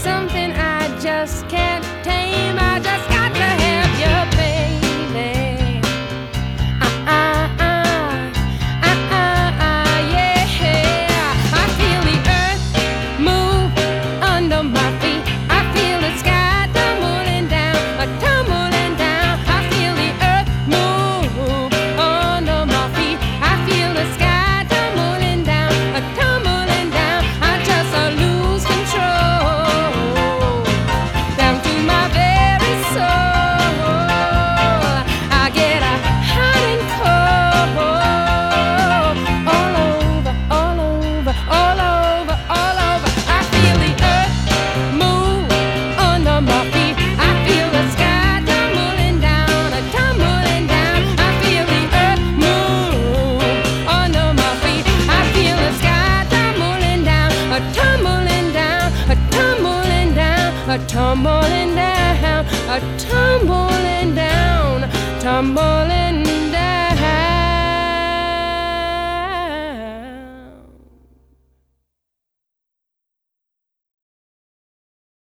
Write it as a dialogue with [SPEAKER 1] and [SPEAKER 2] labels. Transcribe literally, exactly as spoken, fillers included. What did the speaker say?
[SPEAKER 1] something I just can't tame. I just got to have you, baby. Uh uh uh, uh uh uh, yeah. I feel the earth move under my feet. I feel the sky tumbling down, a tumbling down. I feel the earth move under my feet. I feel the sky tumbling down, a tumbling down. I just uh, lose control down to my very soul. I get a hot and cold all over, all over, all over, all over. I feel the earth move under my feet. I feel the sky tumbling down, a tumbling down. I feel the earth move under my feet. I feel the sky tumbling down, a tumbling down, a tumbling down, a tumbling down, a tumbling down, tumbling down.